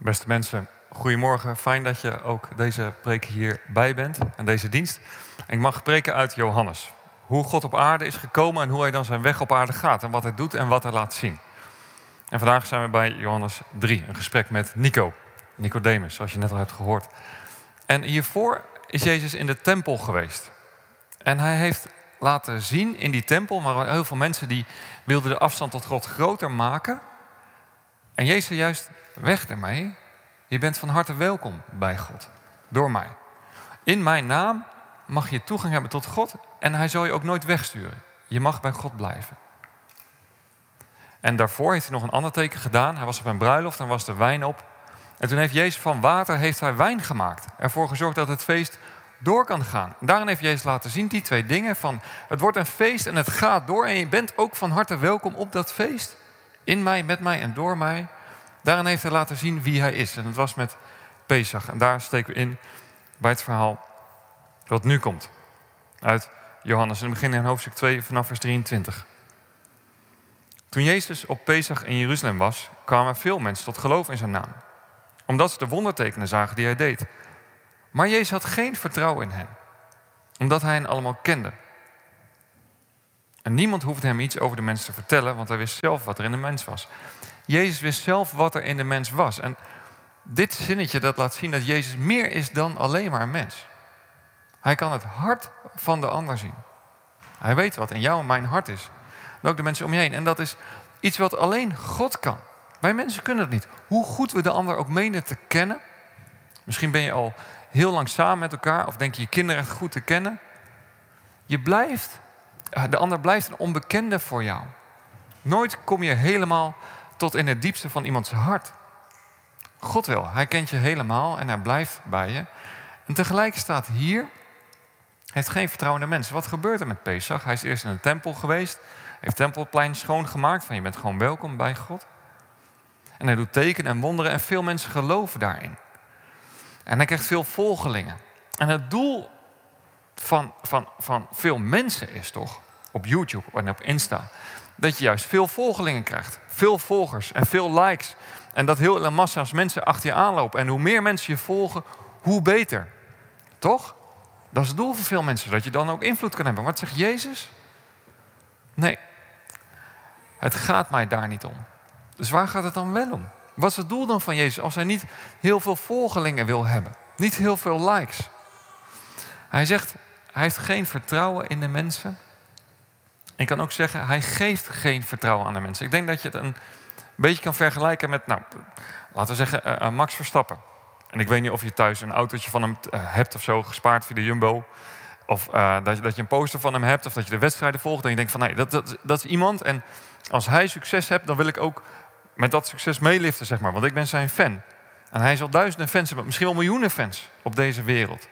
Beste mensen, goedemorgen. Fijn dat je ook deze preek hierbij bent en deze dienst. Ik mag preken uit Johannes. Hoe God op aarde is gekomen en hoe hij dan zijn weg op aarde gaat. En wat hij doet en wat hij laat zien. En vandaag zijn we bij Johannes 3, een gesprek met Nicodemus, zoals je net al hebt gehoord. En hiervoor is Jezus in de tempel geweest. En hij heeft laten zien in die tempel, maar heel veel mensen die wilden de afstand tot God groter maken. En Jezus zei juist, weg ermee. Je bent van harte welkom bij God, door mij. In mijn naam mag je toegang hebben tot God en hij zal je ook nooit wegsturen. Je mag bij God blijven. En daarvoor heeft hij nog een ander teken gedaan. Hij was op een bruiloft en was de wijn op. En toen heeft Jezus van water heeft hij wijn gemaakt. Ervoor gezorgd dat het feest door kan gaan. En daarin heeft Jezus laten zien die twee dingen. Van het wordt een feest en het gaat door. En je bent ook van harte welkom op dat feest. In mij, met mij en door mij. Daarin heeft hij laten zien wie hij is. En het was met Pesach. En daar steken we in bij het verhaal wat nu komt. Uit Johannes. En we beginnen in hoofdstuk 2 vanaf vers 23. Toen Jezus op Pesach in Jeruzalem was, kwamen veel mensen tot geloof in zijn naam. Omdat ze de wondertekenen zagen die hij deed. Maar Jezus had geen vertrouwen in hen. Omdat hij hen allemaal kende. En niemand hoefde hem iets over de mens te vertellen, want hij wist zelf wat er in de mens was. Jezus wist zelf wat er in de mens was. En dit zinnetje dat laat zien dat Jezus meer is dan alleen maar een mens. Hij kan het hart van de ander zien. Hij weet wat in jou en mijn hart is. En ook de mensen om je heen. En dat is iets wat alleen God kan. Wij mensen kunnen het niet. Hoe goed we de ander ook menen te kennen. Misschien ben je al heel lang samen met elkaar. Of denk je je kinderen echt goed te kennen. De ander blijft een onbekende voor jou. Nooit kom je helemaal tot in het diepste van iemands hart. God wel. Hij kent je helemaal en hij blijft bij je. En tegelijk staat hier, hij heeft geen vertrouwen in de mensen. Wat gebeurt er met Pesach? Hij is eerst in een tempel geweest. Heeft het tempelplein schoongemaakt. Van je bent gewoon welkom bij God. En hij doet tekenen en wonderen. En veel mensen geloven daarin. En hij krijgt veel volgelingen. En het doel van veel mensen is toch, op YouTube en op Insta, dat je juist veel volgelingen krijgt. Veel volgers en veel likes. En dat heel massa's mensen achter je aanlopen. En hoe meer mensen je volgen, hoe beter. Toch? Dat is het doel voor veel mensen, dat je dan ook invloed kan hebben. Wat zegt Jezus? Nee, het gaat mij daar niet om. Dus waar gaat het dan wel om? Wat is het doel dan van Jezus als hij niet heel veel volgelingen wil hebben? Niet heel veel likes. Hij zegt, hij heeft geen vertrouwen in de mensen. Ik kan ook zeggen, hij geeft geen vertrouwen aan de mensen. Ik denk dat je het een beetje kan vergelijken met, laten we zeggen, Max Verstappen. En ik weet niet of je thuis een autootje van hem hebt of zo, gespaard via de Jumbo. Of dat je een poster van hem hebt, of dat je de wedstrijden volgt. En je denkt van, nee, dat is iemand. En als hij succes hebt, dan wil ik ook met dat succes meeliften, zeg maar. Want ik ben zijn fan. En hij zal duizenden fans hebben, misschien wel miljoenen fans op deze wereld.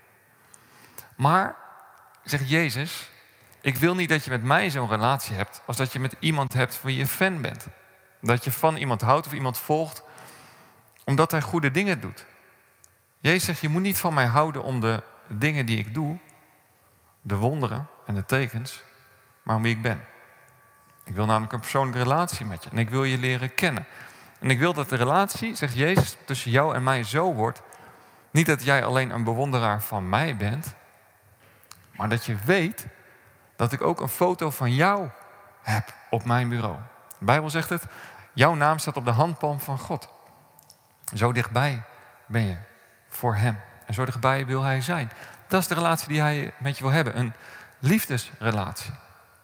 Maar, zegt Jezus, ik wil niet dat je met mij zo'n relatie hebt als dat je met iemand hebt van wie je fan bent. Dat je van iemand houdt of iemand volgt omdat hij goede dingen doet. Jezus zegt, je moet niet van mij houden om de dingen die ik doe, de wonderen en de tekens, maar om wie ik ben. Ik wil namelijk een persoonlijke relatie met je en ik wil je leren kennen. En ik wil dat de relatie, zegt Jezus, tussen jou en mij zo wordt, niet dat jij alleen een bewonderaar van mij bent, maar dat je weet dat ik ook een foto van jou heb op mijn bureau. De Bijbel zegt het, jouw naam staat op de handpalm van God. Zo dichtbij ben je voor hem. En zo dichtbij wil hij zijn. Dat is de relatie die hij met je wil hebben. Een liefdesrelatie.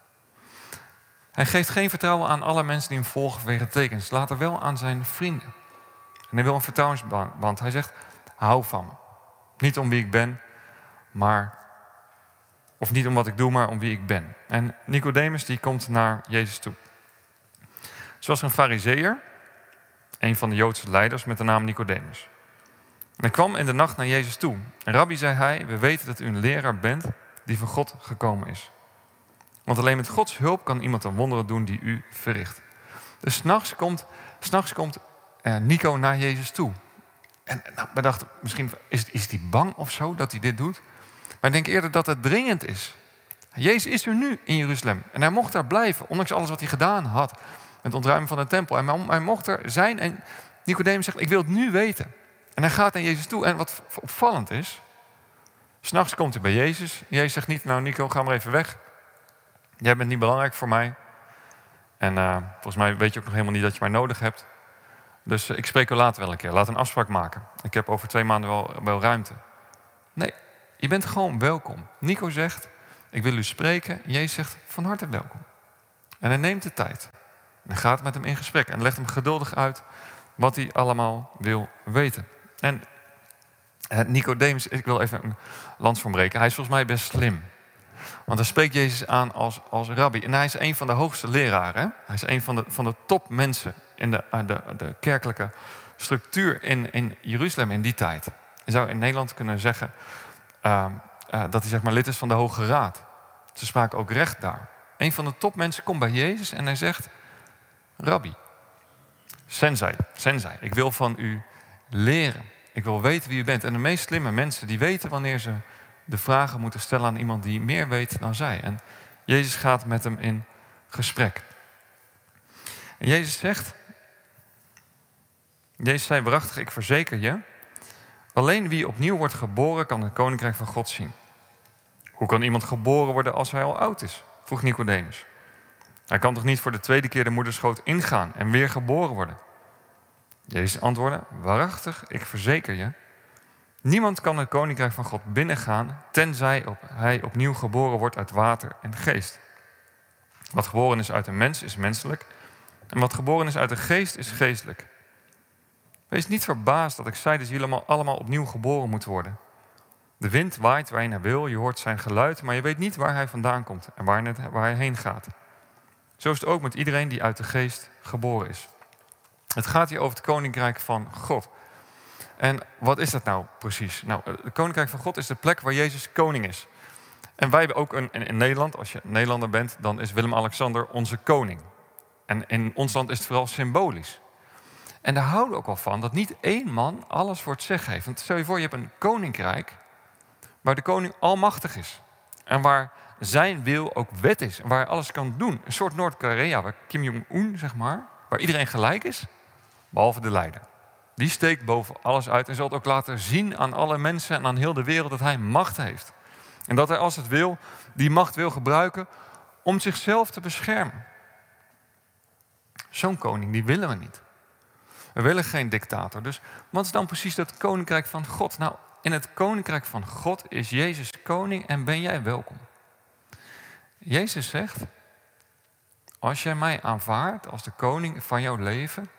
Hij geeft geen vertrouwen aan alle mensen die hem volgen vanwege tekens. Later wel aan zijn vrienden. En hij wil een vertrouwensband. Hij zegt, hou van me. Niet om wie ik ben, of niet om wat ik doe, maar om wie ik ben. En Nicodemus die komt naar Jezus toe. Zoals een farizeeër, een van de Joodse leiders met de naam Nicodemus. En hij kwam in de nacht naar Jezus toe. En Rabbi, zei hij, we weten dat u een leraar bent die van God gekomen is. Want alleen met Gods hulp kan iemand een wonderen doen die u verricht. Dus 's nachts komt Nico naar Jezus toe. En we dachten, misschien is hij bang of zo dat hij dit doet. Maar ik denk eerder dat het dringend is. Jezus is er nu in Jeruzalem. En hij mocht daar blijven, ondanks alles wat hij gedaan had. Het ontruimen van de tempel. En hij mocht er zijn. En Nicodemus zegt, ik wil het nu weten. En hij gaat naar Jezus toe. En wat opvallend is, 's nachts komt hij bij Jezus. Jezus zegt niet, nou Nico, ga maar even weg. Jij bent niet belangrijk voor mij. En volgens mij weet je ook nog helemaal niet dat je mij nodig hebt. Dus ik spreek u later wel een keer. Laat een afspraak maken. Ik heb over 2 maanden wel ruimte. Nee, je bent gewoon welkom. Nico zegt, ik wil u spreken. Jezus zegt, van harte welkom. En hij neemt de tijd. En gaat met hem in gesprek. En legt hem geduldig uit wat hij allemaal wil weten. En Nicodemus, ik wil even een lans voor hem breken. Hij is volgens mij best slim. Want hij spreekt Jezus aan als rabbi. En hij is een van de hoogste leraren. Hè? Hij is een van de topmensen in de kerkelijke structuur in Jeruzalem in die tijd. Je zou in Nederland kunnen zeggen dat hij zeg maar lid is van de Hoge Raad. Ze spraken ook recht daar. Een van de topmensen komt bij Jezus en hij zegt, rabbi, sensei, ik wil van u leren. Ik wil weten wie u bent. En de meest slimme mensen die weten wanneer ze de vragen moeten stellen aan iemand die meer weet dan zij. En Jezus gaat met hem in gesprek. En Jezus zei waarachtig, ik verzeker je, alleen wie opnieuw wordt geboren kan het koninkrijk van God zien. Hoe kan iemand geboren worden als hij al oud is? Vroeg Nicodemus. Hij kan toch niet voor de 2e keer de moederschoot ingaan en weer geboren worden? Jezus antwoordde, waarachtig, ik verzeker je, niemand kan het koninkrijk van God binnengaan, tenzij hij opnieuw geboren wordt uit water en geest. Wat geboren is uit een mens is menselijk, en wat geboren is uit de geest is geestelijk. Wees niet verbaasd dat ik zei dat jullie allemaal opnieuw geboren moeten worden. De wind waait waar hij wil, je hoort zijn geluid, maar je weet niet waar hij vandaan komt en waar hij heen gaat. Zo is het ook met iedereen die uit de geest geboren is. Het gaat hier over het koninkrijk van God. En wat is dat nou precies? Nou, het koninkrijk van God is de plek waar Jezus koning is. En wij hebben ook in Nederland, als je Nederlander bent, dan is Willem-Alexander onze koning. En in ons land is het vooral symbolisch. En daar houden we ook al van dat niet één man alles voor het zeggen heeft. Want stel je voor, je hebt een koninkrijk waar de koning almachtig is. En waar zijn wil ook wet is. En waar hij alles kan doen. Een soort Noord-Korea, waar Kim Jong-un, zeg maar, waar iedereen gelijk is, behalve de leider. Die steekt boven alles uit en zal het ook laten zien aan alle mensen en aan heel de wereld dat hij macht heeft. En dat hij als het wil, die macht wil gebruiken om zichzelf te beschermen. Zo'n koning, die willen we niet. We willen geen dictator. Dus wat is dan precies dat koninkrijk van God? Nou, in het koninkrijk van God is Jezus koning en ben jij welkom. Jezus zegt, als jij mij aanvaardt als de koning van jouw leven,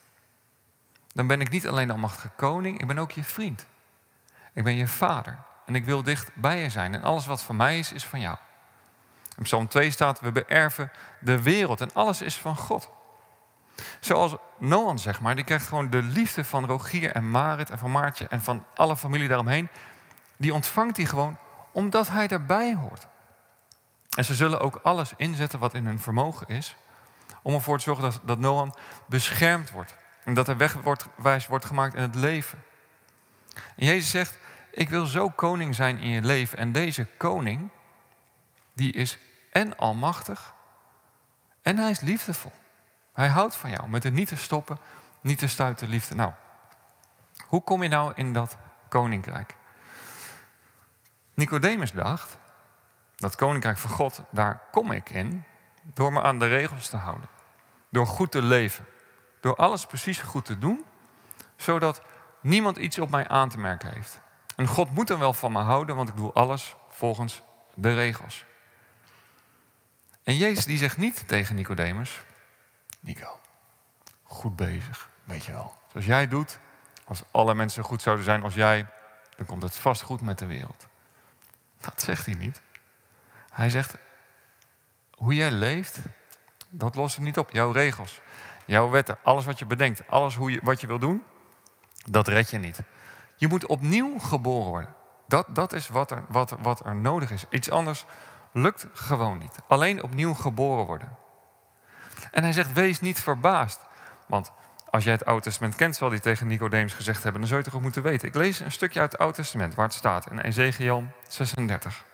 dan ben ik niet alleen de almachtige koning, ik ben ook je vriend. Ik ben je vader en ik wil dicht bij je zijn. En alles wat van mij is, is van jou. In Psalm 2 staat, we beërven de wereld en alles is van God. Zoals Noan, zeg maar, die krijgt gewoon de liefde van Rogier en Marit en van Maartje en van alle familie daaromheen. Die ontvangt hij gewoon omdat hij daarbij hoort. En ze zullen ook alles inzetten wat in hun vermogen is, om ervoor te zorgen dat Noan beschermd wordt. En dat er wegwijs wordt gemaakt in het leven. En Jezus zegt, ik wil zo koning zijn in je leven. En deze koning, die is en almachtig en hij is liefdevol. Hij houdt van jou, met het niet te stoppen, niet te stuiten liefde. Nou, hoe kom je nou in dat koninkrijk? Nicodemus dacht, dat koninkrijk van God, daar kom ik in door me aan de regels te houden. Door goed te leven. Door alles precies goed te doen, zodat niemand iets op mij aan te merken heeft. En God moet er wel van me houden, want ik doe alles volgens de regels. En Jezus die zegt niet tegen Nicodemus, Nico, goed bezig, weet je wel. Zoals jij doet, als alle mensen goed zouden zijn als jij, dan komt het vast goed met de wereld. Dat zegt hij niet. Hij zegt, hoe jij leeft, dat lost het niet op. Jouw regels, jouw wetten, alles wat je bedenkt, alles wat je wil doen, dat red je niet. Je moet opnieuw geboren worden. Dat is wat er nodig is. Iets anders lukt gewoon niet. Alleen opnieuw geboren worden. En hij zegt, wees niet verbaasd. Want als jij het Oude Testament kent, zal hij tegen Nicodemus gezegd hebben, dan zou je toch ook moeten weten. Ik lees een stukje uit het Oude Testament, waar het staat, in Ezekiel 36.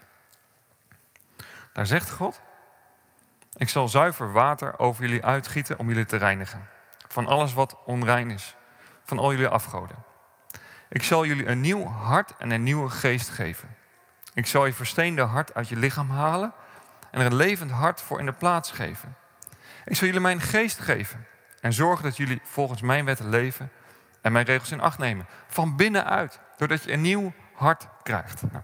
Daar zegt God, ik zal zuiver water over jullie uitgieten om jullie te reinigen. Van alles wat onrein is. van al jullie afgoden. Ik zal jullie een nieuw hart en een nieuwe geest geven. Ik zal je versteende hart uit je lichaam halen en er een levend hart voor in de plaats geven. Ik zal jullie mijn geest geven en zorgen dat jullie volgens mijn wetten leven en mijn regels in acht nemen. Van binnenuit, doordat je een nieuw hart krijgt. Nou.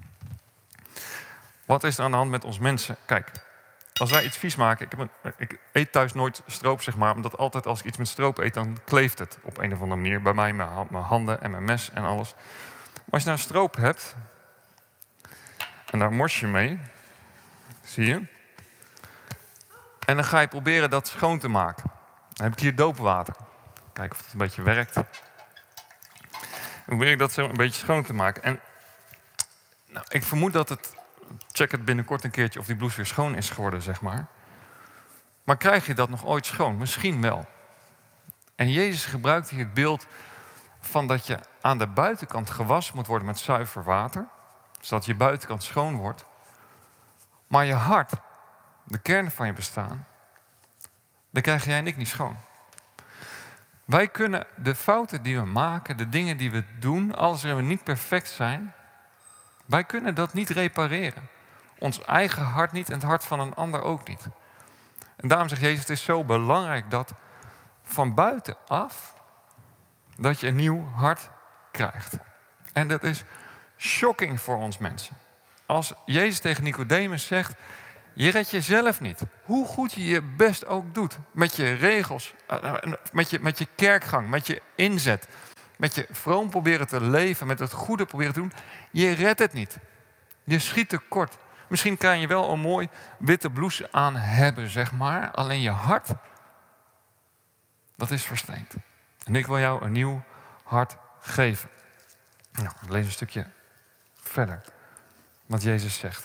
Wat is er aan de hand met ons mensen? Kijk, als wij iets vies maken, ik eet thuis nooit stroop, zeg maar, omdat altijd als ik iets met stroop eet, dan kleeft het op een of andere manier. Bij mij mijn handen en mijn mes en alles. Maar als je nou stroop hebt, en daar mors je mee, zie je. En dan ga je proberen dat schoon te maken. Dan heb ik hier doopwater. Kijken of het een beetje werkt. Dan probeer ik dat zo een beetje schoon te maken. En nou, ik vermoed dat het... Check het binnenkort een keertje of die blouse weer schoon is geworden, zeg maar. Maar krijg je dat nog ooit schoon? Misschien wel. En Jezus gebruikt hier het beeld van dat je aan de buitenkant gewassen moet worden met zuiver water. Zodat je buitenkant schoon wordt. Maar je hart, de kern van je bestaan, daar krijg jij en ik niet schoon. Wij kunnen de fouten die we maken, de dingen die we doen, alles waarin we niet perfect zijn, wij kunnen dat niet repareren. Ons eigen hart niet en het hart van een ander ook niet. En daarom zegt Jezus, het is zo belangrijk dat van buitenaf dat je een nieuw hart krijgt. En dat is shocking voor ons mensen. Als Jezus tegen Nicodemus zegt, je redt jezelf niet. Hoe goed je je best ook doet. Met je regels, met je kerkgang, met je inzet. Met je vroom proberen te leven, met het goede proberen te doen. Je redt het niet. Je schiet tekort. Misschien kan je wel een mooi witte blouse aan hebben, zeg maar. Alleen je hart, dat is versteend. En ik wil jou een nieuw hart geven. Nou, ik lees een stukje verder. Wat Jezus zegt.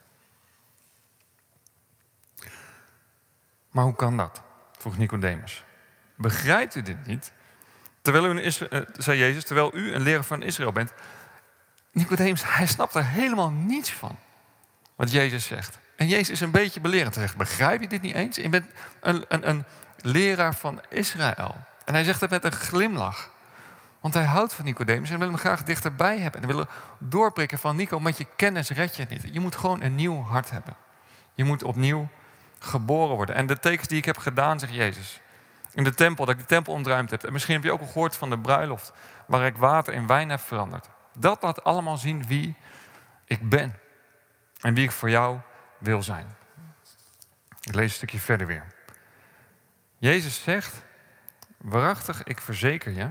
Maar hoe kan dat? Vroeg Nicodemus. Begrijpt u dit niet? Zei Jezus, terwijl u een leraar van Israël bent. Nicodemus, hij snapt er helemaal niets van. Wat Jezus zegt. En Jezus is een beetje belerend. Hij zegt, begrijp je dit niet eens? Je bent een leraar van Israël. En hij zegt het met een glimlach. Want hij houdt van Nicodemus en wil hem graag dichterbij hebben. En wil doorprikken van Nico, met je kennis red je het niet. Je moet gewoon een nieuw hart hebben. Je moet opnieuw geboren worden. En de tekens die ik heb gedaan, zegt Jezus. In de tempel, dat ik de tempel ontruimd heb. En misschien heb je ook al gehoord van de bruiloft. Waar ik water in wijn heb veranderd. Dat laat allemaal zien wie ik ben. En wie ik voor jou wil zijn. Ik lees een stukje verder weer. Jezus zegt, waarachtig, ik verzeker je.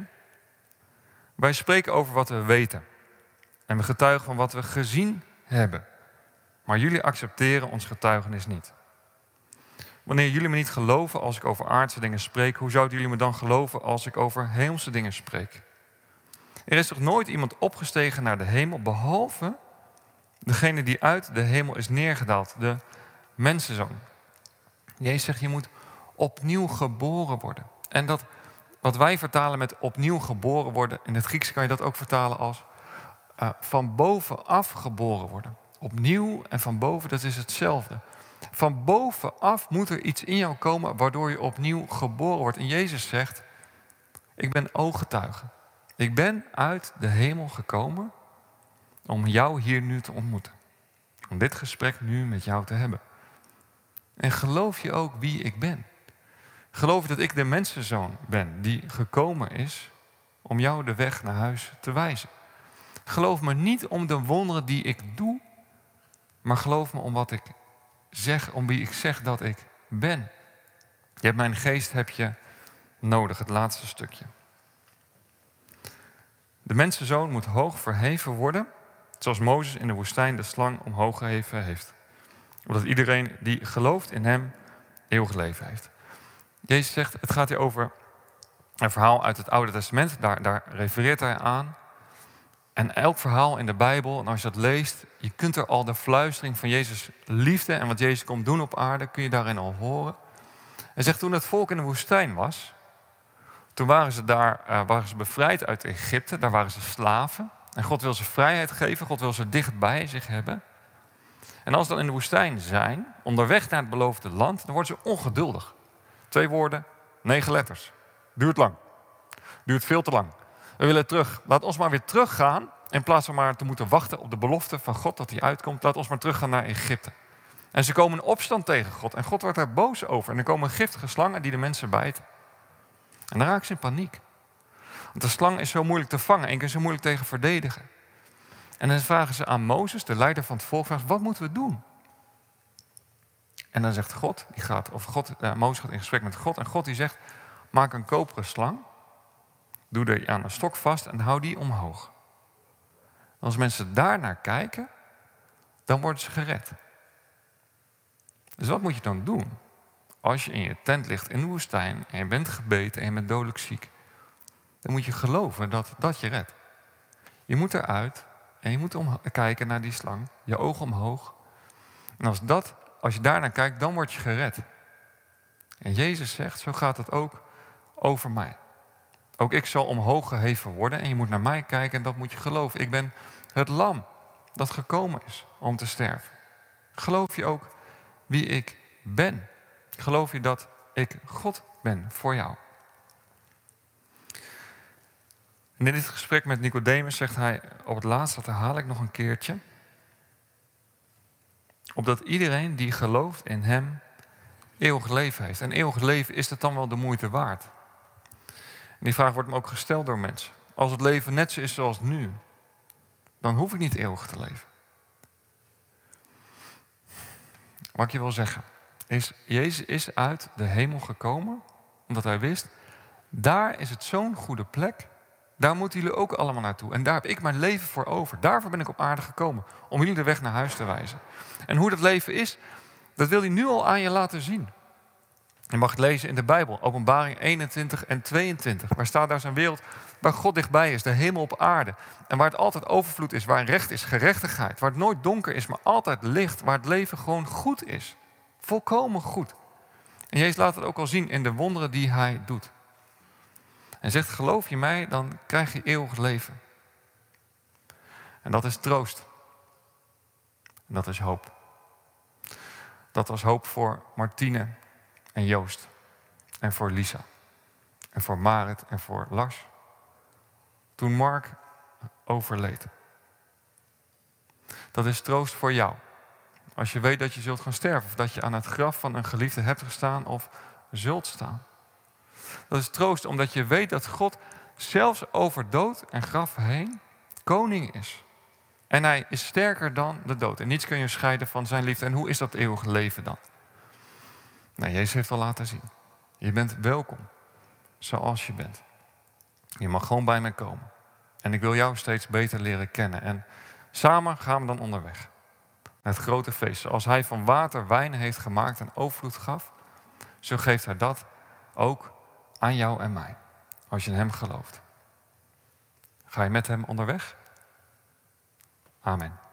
Wij spreken over wat we weten. En we getuigen van wat we gezien hebben. Maar jullie accepteren ons getuigenis niet. Wanneer jullie me niet geloven als ik over aardse dingen spreek, hoe zouden jullie me dan geloven als ik over hemelse dingen spreek? Er is toch nooit iemand opgestegen naar de hemel, behalve degene die uit de hemel is neergedaald, de mensenzoon. Jezus zegt, je moet opnieuw geboren worden. En dat wat wij vertalen met opnieuw geboren worden, in het Grieks kan je dat ook vertalen als van bovenaf geboren worden. Opnieuw en van boven, dat is hetzelfde. Van bovenaf moet er iets in jou komen waardoor je opnieuw geboren wordt. En Jezus zegt, ik ben ooggetuige. Ik ben uit de hemel gekomen om jou hier nu te ontmoeten. Om dit gesprek nu met jou te hebben. En geloof je ook wie ik ben? Geloof je dat ik de mensenzoon ben die gekomen is om jou de weg naar huis te wijzen? Geloof me niet om de wonderen die ik doe, maar geloof me om wat ik zeg, om wie ik zeg dat ik ben. Je hebt mijn geest heb je nodig, het laatste stukje. De mensenzoon moet hoog verheven worden, zoals Mozes in de woestijn de slang omhoog geheven heeft. Opdat iedereen die gelooft in hem eeuwig leven heeft. Jezus zegt, het gaat hier over een verhaal uit het Oude Testament. Daar refereert hij aan. En elk verhaal in de Bijbel, en als je dat leest, je kunt er al de fluistering van Jezus' liefde en wat Jezus komt doen op aarde, kun je daarin al horen. Hij zegt, toen het volk in de woestijn was, toen waren ze bevrijd uit Egypte, daar waren ze slaven. En God wil ze vrijheid geven, God wil ze dicht bij zich hebben. En als ze dan in de woestijn zijn, onderweg naar het beloofde land, dan worden ze ongeduldig. 2 woorden, 9 letters. Duurt lang. Duurt veel te lang. We willen terug. Laat ons maar weer teruggaan. In plaats van maar te moeten wachten op de belofte van God dat hij uitkomt. Laat ons maar teruggaan naar Egypte. En ze komen in opstand tegen God. En God wordt daar boos over. En er komen giftige slangen die de mensen bijten. En dan raken ze in paniek. Want de slang is zo moeilijk te vangen. En je kunt zo moeilijk tegen verdedigen. En dan vragen ze aan Mozes, de leider van het volk. Wat moeten we doen? En dan zegt Mozes gaat in gesprek met God. En God die zegt, maak een koperen slang. Doe er aan een stok vast en hou die omhoog. Als mensen daarnaar kijken, dan worden ze gered. Dus wat moet je dan doen? Als je in je tent ligt in de woestijn en je bent gebeten en je bent dodelijk ziek. Dan moet je geloven dat je redt. Je moet eruit en je moet kijken naar die slang. Je ogen omhoog. En als je daarnaar kijkt, dan word je gered. En Jezus zegt, zo gaat het ook over mij. Ook ik zal omhoog geheven worden en je moet naar mij kijken en dat moet je geloven. Ik ben het lam dat gekomen is om te sterven. Geloof je ook wie ik ben? Geloof je dat ik God ben voor jou? En in dit gesprek met Nicodemus zegt hij op het laatst, dat herhaal ik nog een keertje. Opdat iedereen die gelooft in hem eeuwig leven heeft. En eeuwig leven, is dat dan wel de moeite waard? En die vraag wordt me ook gesteld door mensen. Als het leven net zo is zoals nu, dan hoef ik niet eeuwig te leven. Wat ik je wil zeggen, is Jezus is uit de hemel gekomen, omdat hij wist, daar is het zo'n goede plek, daar moeten jullie ook allemaal naartoe. En daar heb ik mijn leven voor over. Daarvoor ben ik op aarde gekomen, om jullie de weg naar huis te wijzen. En hoe dat leven is, dat wil hij nu al aan je laten zien. Je mag het lezen in de Bijbel, Openbaring 21 en 22. Waar staat daar zijn wereld waar God dichtbij is, de hemel op aarde. En waar het altijd overvloed is, waar recht is, gerechtigheid. Waar het nooit donker is, maar altijd licht. Waar het leven gewoon goed is. Volkomen goed. En Jezus laat het ook al zien in de wonderen die hij doet. En zegt, geloof je mij, dan krijg je eeuwig leven. En dat is troost. En dat is hoop. Dat was hoop voor Martine en Joost. En voor Lisa. En voor Marit en voor Lars. Toen Mark overleed. Dat is troost voor jou. Als je weet dat je zult gaan sterven. Of dat je aan het graf van een geliefde hebt gestaan of zult staan. Dat is troost omdat je weet dat God zelfs over dood en graf heen koning is. En hij is sterker dan de dood. En niets kun je scheiden van zijn liefde. En hoe is dat eeuwige leven dan? Nou, Jezus heeft al laten zien. Je bent welkom. Zoals je bent. Je mag gewoon bij mij komen. En ik wil jou steeds beter leren kennen. En samen gaan we dan onderweg. Naar het grote feest. Zoals hij van water wijn heeft gemaakt en overvloed gaf. Zo geeft hij dat ook aan jou en mij. Als je in hem gelooft. Ga je met hem onderweg? Amen.